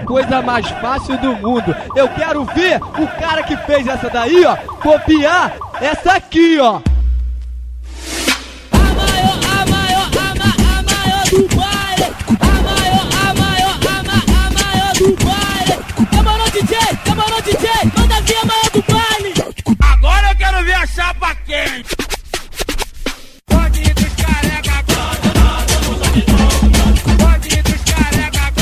coisa mais fácil do mundo. Eu quero ver o cara que fez essa daí, ó, copiar essa aqui, ó. A maior do baile. A maior do baile. Demorou DJ, manda vir a maior do baile. Agora eu quero ver a chapa quente. Pode ir dos careca, pode ir dos careca.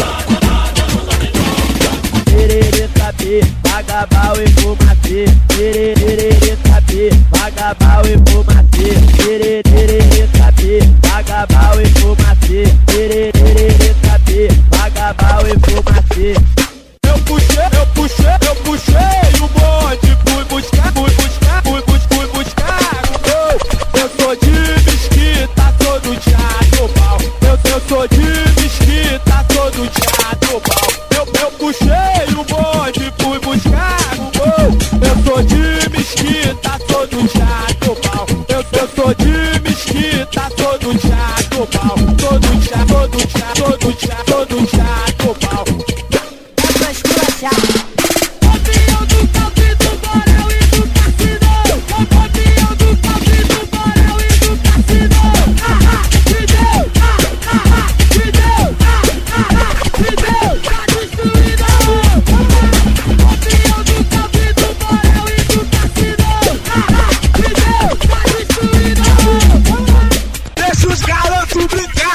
Tererê saber, vagabal e fumacê. Tererê saber, vagabal e fumacê. Tererê saber, vagabal e fumacê. Tererê saber, vagabal e fumacê. Eu puxei o bonde, fui buscar o gol. Eu sou de Mesquita, sou do Teatro Bal. Eu sou de Mesquita, sou do Teatro Bal. Eu puxei o bonde, fui buscar o gol. Eu sou de Mesquita, sou do Teatro Bal. Eu sou de Mesquita, sou do Teatro Bal. Sou do Teatro Bal. Campeão do Calpe do Borel e do Cassino. Campeão do Calpe do Borel e do Cassino. Me deu, tá destruído. Campeão do Calpe do Borel e do Cassino. Me deu, tá destruído. Deixa os garotos brincar.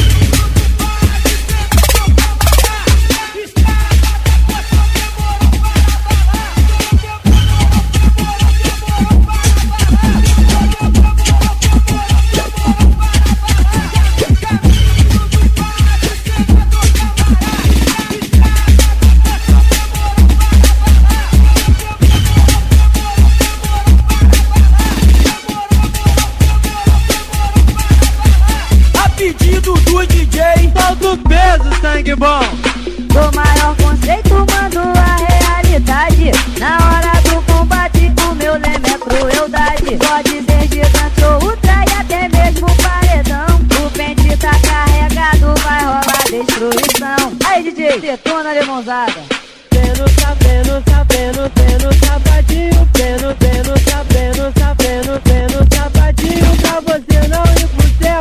Pedido do DJ, todo peso, sangue bom. O maior conceito mando a realidade. Na hora do combate o meu lema é crueldade. Pode ser gigante ou ultra e até mesmo paredão. O pente tá carregado, vai rolar destruição. Aí DJ, detona a mãozada. Peno, sapatinho. Peno, sapatinho. Pra você não ir pro céu.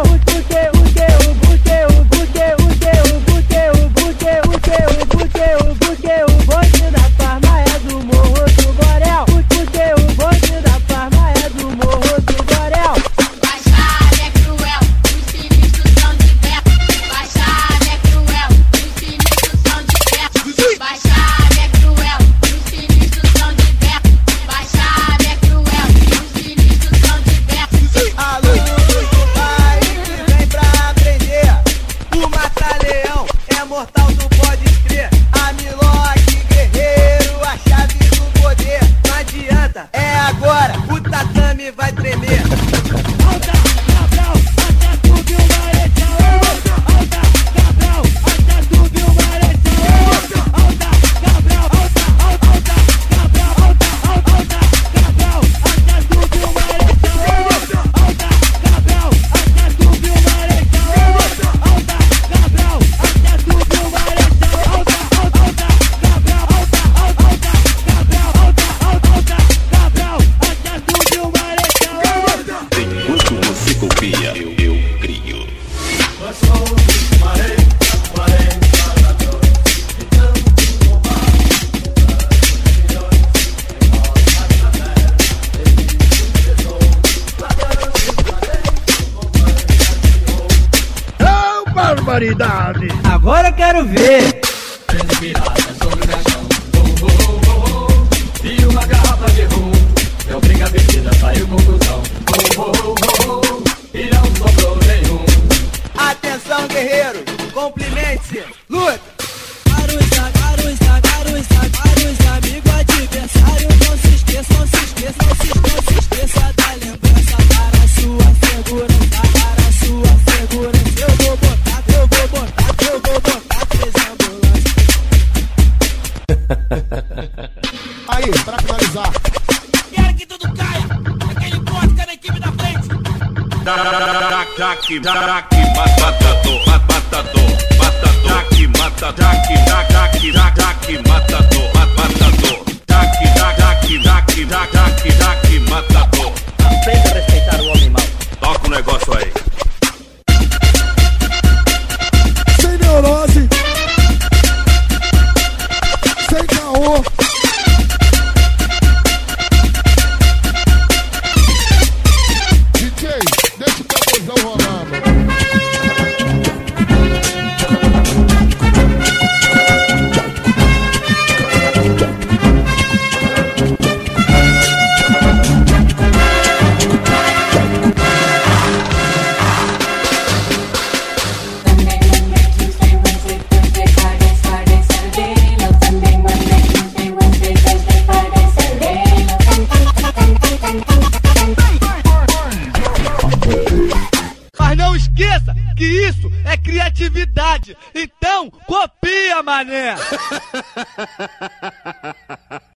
O bonde da farma é do Morro do Borel. O bonde da farma é do Morro do Borel. Baixada é cruel, os sinistros são diversos. Baixada é cruel, os sinistros são diversos. Baixada é cruel, os sinistros são diversos. Baixada é cruel, os sinistros são diversos. Alunos do baile que vem pra aprender. O mata-leão é mortal, tu pode crer. A Miloque, guerreiro, a chave do poder. Não adianta, é agora, o tatame vai tremer. Alta, Cabral, até subir o marechal. Alta, Cabral, até subir o marechal. Alta, Cabral, Cabral, até subir o marechal. Alta, Cabral, até subir o marechal. Alta, Cabral, até subir o marechal. Alta, Cabral, até subir o marechal. Enquanto você copia, eu crio. Barbaridade! Agora eu quero ver! E uma garrafa de rum, eu brinco a bebida, saiu conclusão. E não sobrou nenhum. Atenção, guerreiro, cumprimente-se, luta! Para os amigos adversários, não se esqueça da lembrança. Para a sua segurança, eu vou botar 3 ambulâncias. Aí, pra finalizar. Quero que tudo caia, aquele corte da equipe da frente. Jaque, matador. Jaque, matador. matador. Jaque, matador. Jaque, matador. Aprenda a respeitar o homem mau. Toca o negócio aí. Sem neurose, sem caô. DJ, deixa o tamborzão rolando. Mas não esqueça que isso é criatividade. Então, copia, mané!